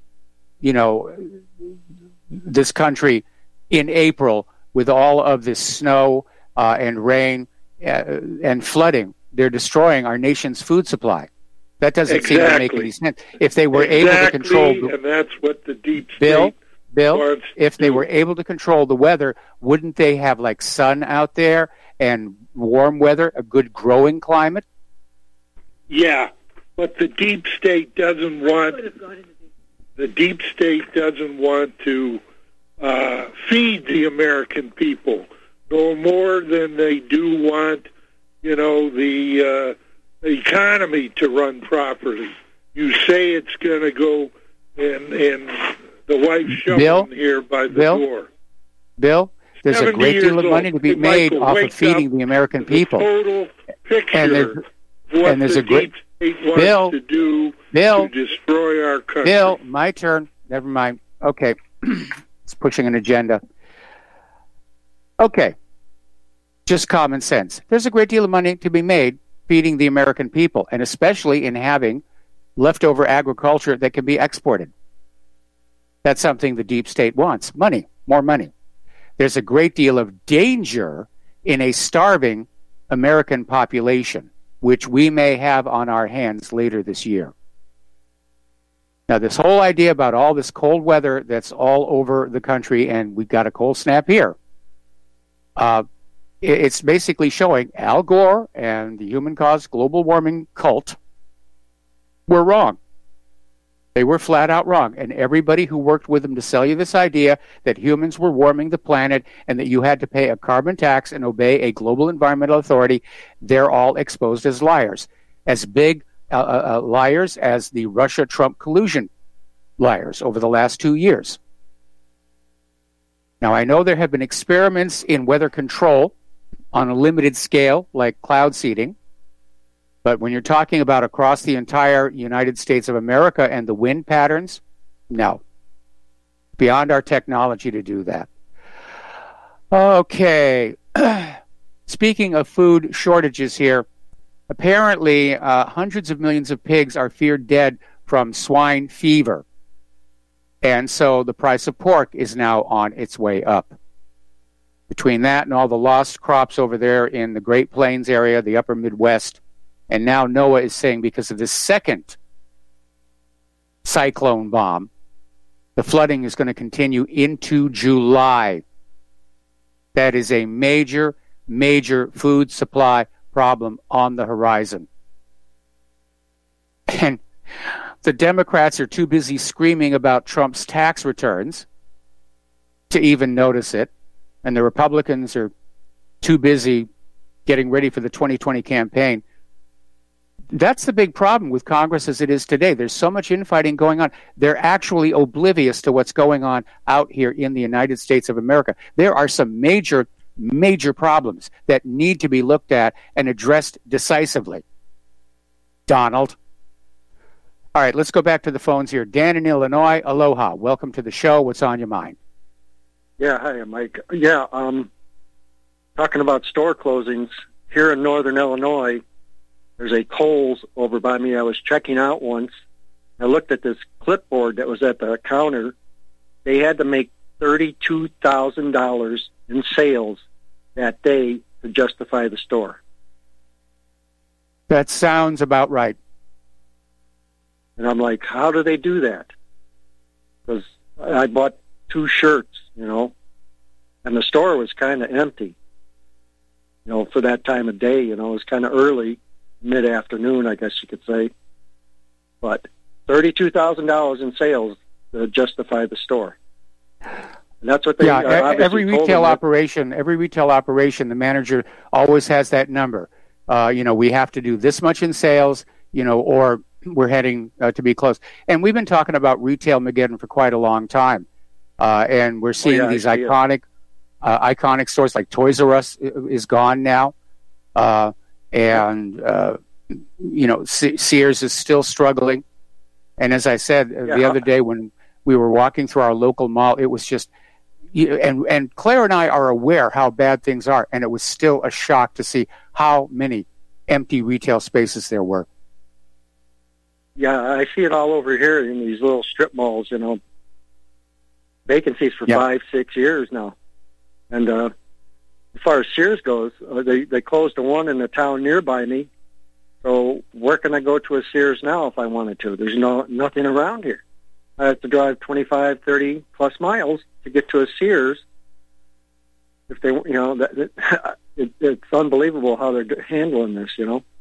this country in April with all of this snow and rain and flooding? They're destroying our nation's food supply. That doesn't seem to make any sense. If they were able to control, and that's what the deep state Bill, if they were able to control the weather, wouldn't they have like sun out there and warm weather, a good growing climate? Yeah, but the deep state doesn't want. The deep state doesn't want to feed the American people no more than they do want, the economy to run properly. You say it's going to go, and the wife's shoving here by the door. Bill, there's a great deal of money to be made off of feeding the American people. Total picture and there's a great Bill to do to destroy our country. Bill, my turn. Never mind. Okay, it's pushing an agenda. Okay, just common sense. There's a great deal of money to be made feeding the American people, and especially in having leftover agriculture that can be exported. That's something the deep state wants. Money, more money. There's a great deal of danger in a starving American population, which we may have on our hands later this year. Now, this whole idea about all this cold weather that's all over the country, and we've got a cold snap here, it's basically showing Al Gore and the human-caused global warming cult were wrong. They were flat out wrong. And everybody who worked with them to sell you this idea that humans were warming the planet and that you had to pay a carbon tax and obey a global environmental authority, they're all exposed as liars. As big liars as the Russia-Trump collusion liars over the last 2 years. Now, I know there have been experiments in weather control on a limited scale, like cloud seeding, but when you're talking about across the entire United States of America and the wind patterns, no. Beyond our technology to do that. Okay. Speaking of food shortages here, apparently hundreds of millions of pigs are feared dead from swine fever. And so the price of pork is now on its way up. Between that and all the lost crops over there in the Great Plains area, the upper Midwest, and now NOAA is saying because of this second cyclone bomb, the flooding is going to continue into July. That is a major, major food supply problem on the horizon. And the Democrats are too busy screaming about Trump's tax returns to even notice it. And the Republicans are too busy getting ready for the 2020 campaign. That's the big problem with Congress as it is today. There's so much infighting going on. They're actually oblivious to what's going on out here in the United States of America. There are some major, major problems that need to be looked at and addressed decisively. Donald. All right, let's go back to the phones here. Dan in Illinois, aloha. Welcome to the show. What's on your mind? Yeah, hi, Mike. Yeah, talking about store closings, here in northern Illinois, there's a Kohl's over by me. I was checking out once. I looked at this clipboard that was at the counter. They had to make $32,000 in sales that day to justify the store. That sounds about right. And I'm like, how do they do that? Because I bought 2 shirts, and the store was kind of empty, for that time of day. It was kind of early, mid-afternoon, I guess you could say. But $32,000 in sales to justify the store. And that's what they. Yeah, every retail operation, the manager always has that number. We have to do this much in sales, or we're heading to be closed. And we've been talking about retail Mageddon for quite a long time. And we're seeing these iconic stores like Toys R Us is gone now. Sears is still struggling. And as I said the other day when we were walking through our local mall, it was just, and Claire and I are aware how bad things are, and it was still a shock to see how many empty retail spaces there were. Yeah, I see it all over here in these little strip malls, vacancies for 5-6 years now. And as far as Sears goes, they closed the one in the town nearby me. So where can I go to a Sears now if I wanted to? There's nothing around here. I have to drive 25, 30 plus miles to get to a Sears. If they, it's unbelievable how they're handling this,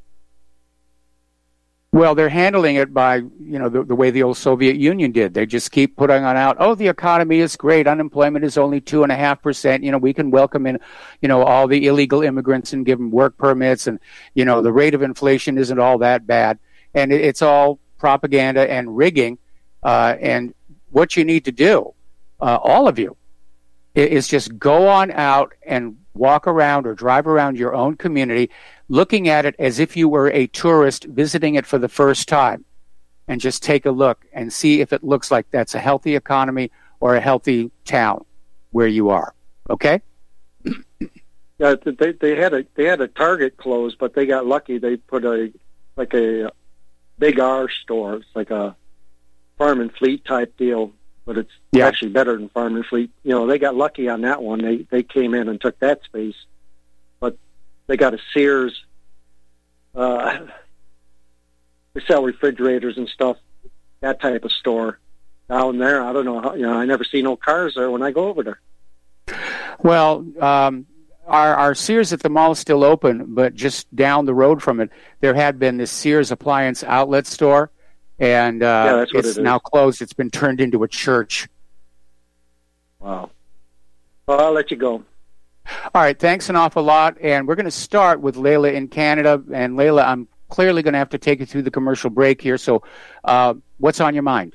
Well, they're handling it by, the way the old Soviet Union did. They just keep putting on out, the economy is great. Unemployment is only 2.5%. We can welcome in, all the illegal immigrants and give them work permits. And, the rate of inflation isn't all that bad. And it's all propaganda and rigging. And what you need to do, all of you, is just go on out and walk around or drive around your own community, looking at it as if you were a tourist visiting it for the first time, and just take a look and see if it looks like that's a healthy economy or a healthy town where you are. Okay? Yeah, they had a Target closed, but they got lucky. They put a Big R store. It's like a Farm and Fleet type deal, but it's actually better than Farm and Fleet. They got lucky on that one. They came in and took that space. But they got a Sears. They sell refrigerators and stuff, that type of store down there. I don't know how, I never see no cars there when I go over there. Well, our Sears at the mall is still open, but just down the road from it, there had been this Sears appliance outlet store, and it's now closed. It's been turned into a church. Wow. Well, I'll let you go. All right, thanks an awful lot. And we're going to start with Layla in Canada. And Layla, I'm clearly going to have to take it through the commercial break here. So what's on your mind?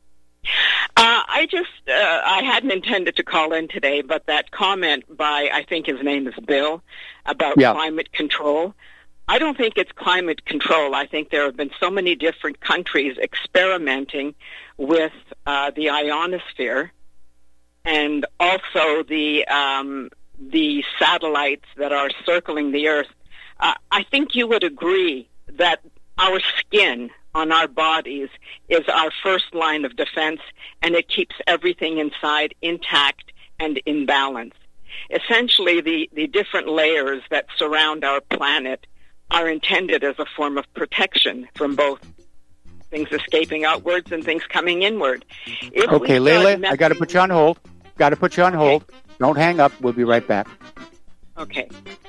I hadn't intended to call in today, but that comment by, I think his name is Bill, about climate control. I don't think it's climate control. I think there have been so many different countries experimenting with the ionosphere and also the satellites that are circling the Earth. I think you would agree that our skin on our bodies is our first line of defense, and it keeps everything inside intact and in balance. Essentially, the different layers that surround our planet are intended as a form of protection from both things escaping outwards and things coming inward. Okay, Leila, I got to put you on hold. Okay. Don't hang up. We'll be right back. Okay.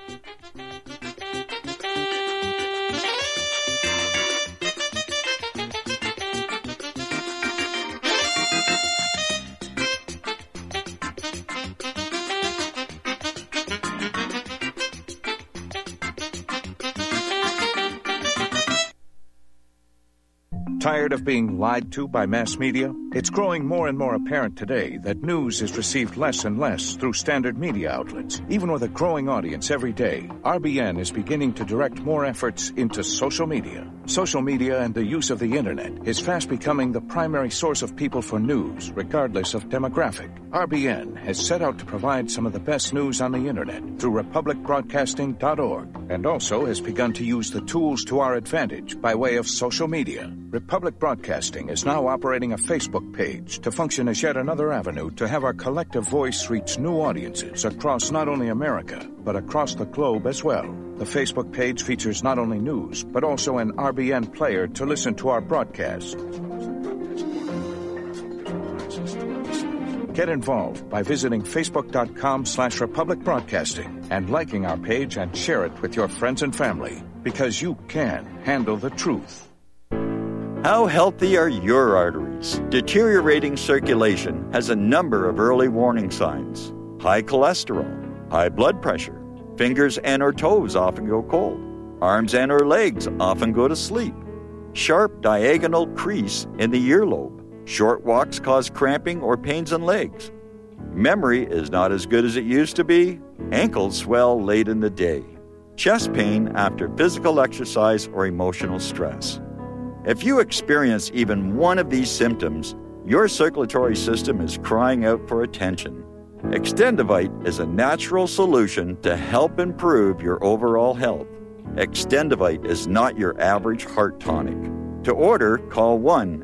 Tired of being lied to by mass media? It's growing more and more apparent today that news is received less and less through standard media outlets. Even with a growing audience every day, RBN is beginning to direct more efforts into social media. Social media and the use of the internet is fast becoming the primary source of people for news, regardless of demographic. RBN has set out to provide some of the best news on the internet through republicbroadcasting.org, and also has begun to use the tools to our advantage by way of social media. Republic Broadcasting is now operating a Facebook page to function as yet another avenue to have our collective voice reach new audiences across not only America, but across the globe as well. The Facebook page features not only news, but also an RBN player to listen to our broadcast. Get involved by visiting facebook.com/Republic Broadcasting and liking our page and share it with your friends and family, because you can handle the truth. How healthy are your arteries? Deteriorating circulation has a number of early warning signs. High cholesterol, high blood pressure, fingers and or toes often go cold, arms and or legs often go to sleep, sharp diagonal crease in the earlobe, short walks cause cramping or pains in legs, memory is not as good as it used to be, ankles swell late in the day, chest pain after physical exercise or emotional stress. If you experience even one of these symptoms, your circulatory system is crying out for attention. Extendivite is a natural solution to help improve your overall health. Extendivite is not your average heart tonic. To order, call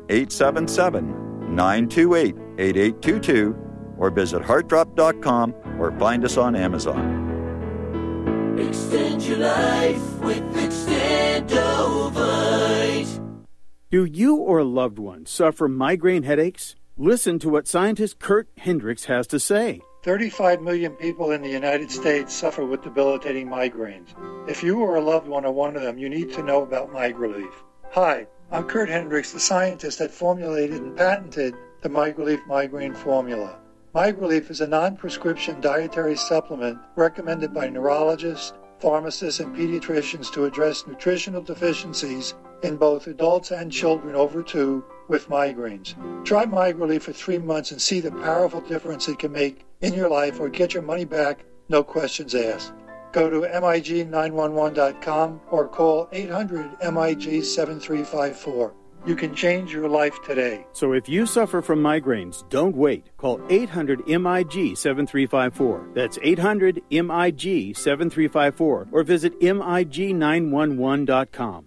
1-877-928-8822 or visit heartdrop.com or find us on Amazon. Extend your life with Extendovite. Do you or a loved one suffer migraine headaches? Listen to what scientist Kurt Hendricks has to say. 35 million people in the United States suffer with debilitating migraines. If you or a loved one are one of them, you need to know about MigraLief. Hi, I'm Kurt Hendricks, the scientist that formulated and patented the MigraLief migraine formula. MigraLief is a non-prescription dietary supplement recommended by neurologists, pharmacists, and pediatricians to address nutritional deficiencies in both adults and children over 2 with migraines. Try MigraLief for 3 months and see the powerful difference it can make in your life, or get your money back, no questions asked. Go to MIG911.com or call 800-MIG-7354. You can change your life today. So if you suffer from migraines, don't wait. Call 800-MIG-7354. That's 800-MIG-7354. Or visit MIG911.com.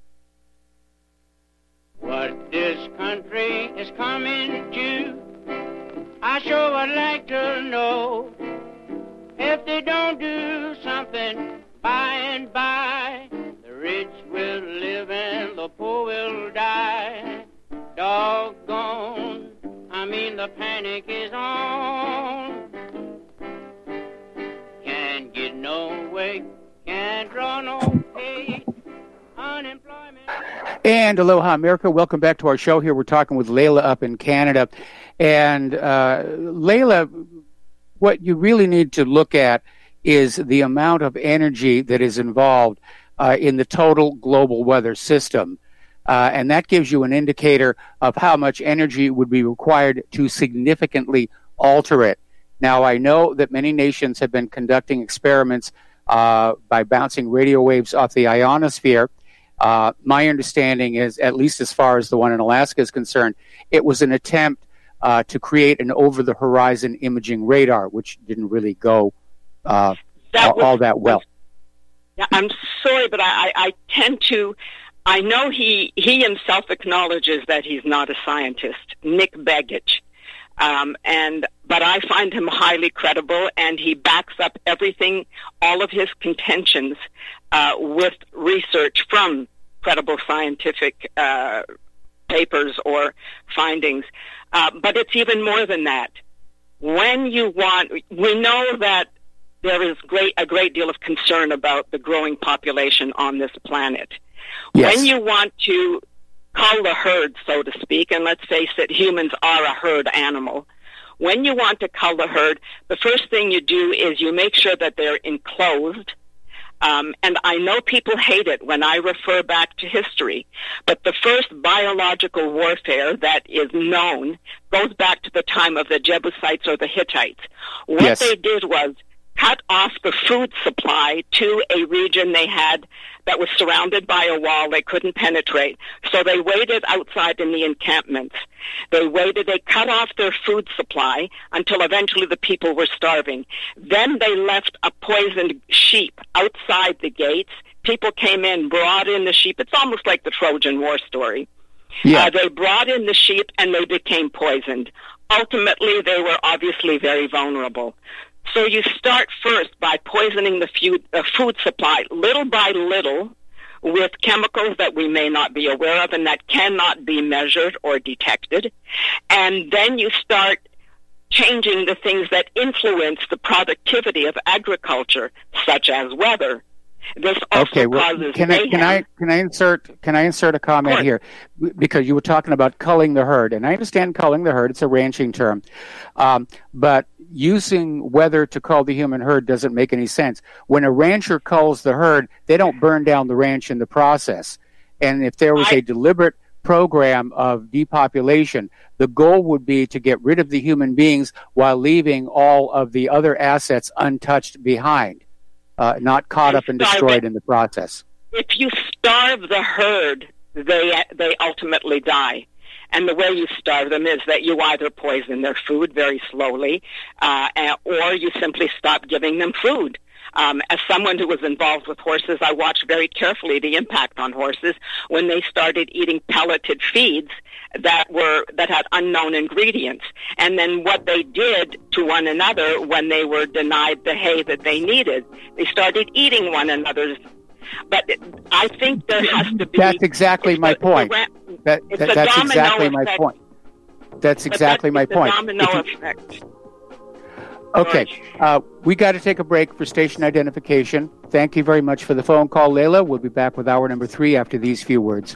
What this country is coming to, I sure would like to know. If they don't do something by and by, the rich will live and the poor will die. Doggone, I mean the panic is on. Can't get no way, can't draw no pay, unemployment. And aloha, America. Welcome back to our show here. We're talking with Leila up in Canada. And Leila, what you really need to look at is the amount of energy that is involved in the total global weather system. And that gives you an indicator of how much energy would be required to significantly alter it. Now, I know that many nations have been conducting experiments by bouncing radio waves off the ionosphere. My understanding is, at least as far as the one in Alaska is concerned, it was an attempt to create an over-the-horizon imaging radar, which didn't really go all that well. Yeah, I'm sorry, but I tend to... I know he himself acknowledges that he's not a scientist, Nick Begich, but I find him highly credible, and he backs up everything, all of his contentions, with research from credible scientific papers or findings. But it's even more than that. We know that there is a great deal of concern about the growing population on this planet. Yes. When you want to cull the herd, so to speak, and let's face it, humans are a herd animal. When you want to cull the herd, the first thing you do is you make sure that they're enclosed. And I know people hate it when I refer back to history, but the first biological warfare that is known goes back to the time of the Jebusites or the Hittites. What they did was cut off the food supply to a region they had that was surrounded by a wall they couldn't penetrate. So they waited outside in the encampments. They cut off their food supply until eventually the people were starving. Then they left a poisoned sheep outside the gates. People came in, brought in the sheep. It's almost like the Trojan War story. Yeah. They brought in the sheep and they became poisoned. Ultimately, they were obviously very vulnerable. So you start first by poisoning the food supply little by little with chemicals that we may not be aware of and that cannot be measured or detected. And then you start changing the things that influence the productivity of agriculture, such as weather. This also causes mayhem. Can I insert a comment here? Because you were talking about culling the herd, and I understand culling the herd, it's a ranching term. But using weather to cull the human herd doesn't make any sense. When a rancher culls the herd, they don't burn down the ranch in the process. And if there was a deliberate program of depopulation, the goal would be to get rid of the human beings while leaving all of the other assets untouched behind. Not caught up and destroyed in the process. If you starve the herd, they ultimately die. And the way you starve them is that you either poison their food very slowly, or you simply stop giving them food. As someone who was involved with horses, I watched very carefully the impact on horses when they started eating pelleted feeds that had unknown ingredients. And then what they did to one another when they were denied the hay that they needed, they started eating one another's. But I think there has to be... That's exactly my point. That's exactly my point. That's exactly my point. Domino effect. Okay, we got to take a break for station identification. Thank you very much for the phone call, Layla. We'll be back with hour number 3 after these few words.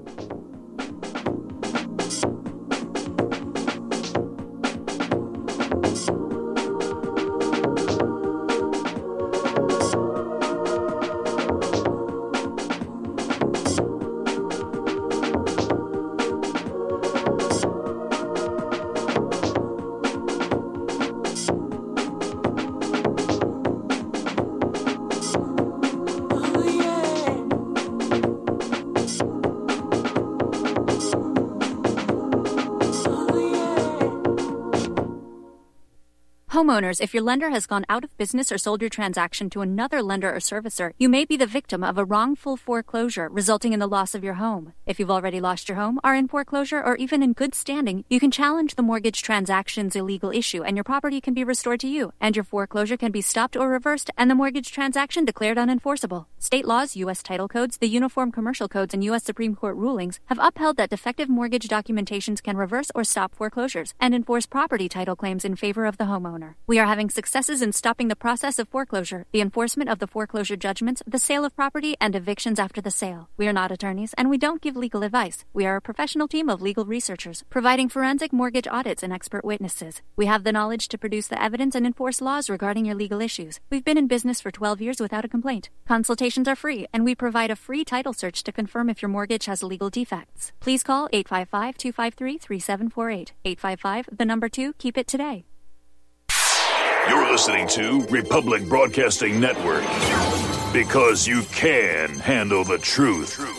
Homeowners, if your lender has gone out of business or sold your transaction to another lender or servicer, you may be the victim of a wrongful foreclosure, resulting in the loss of your home. If you've already lost your home, are in foreclosure, or even in good standing, you can challenge the mortgage transaction's illegal issue, and your property can be restored to you, and your foreclosure can be stopped or reversed, and the mortgage transaction declared unenforceable. State laws, U.S. title codes, the Uniform Commercial Codes, and U.S. Supreme Court rulings have upheld that defective mortgage documentations can reverse or stop foreclosures and enforce property title claims in favor of the homeowner. foreclosure. We are having successes in stopping the process of foreclosure, the enforcement of the foreclosure judgments, the sale of property, and evictions after the sale. We are not attorneys, and we don't give legal advice. We are a professional team of legal researchers, providing forensic mortgage audits and expert witnesses. We have the knowledge to produce the evidence and enforce laws regarding your legal issues. We've been in business for 12 years without a complaint. Consultations are free, and we provide a free title search to confirm if your mortgage has legal defects. Please call 855-253-3748. 855, the number 2, keep it today. You're listening to Republic Broadcasting Network, because you can handle the truth.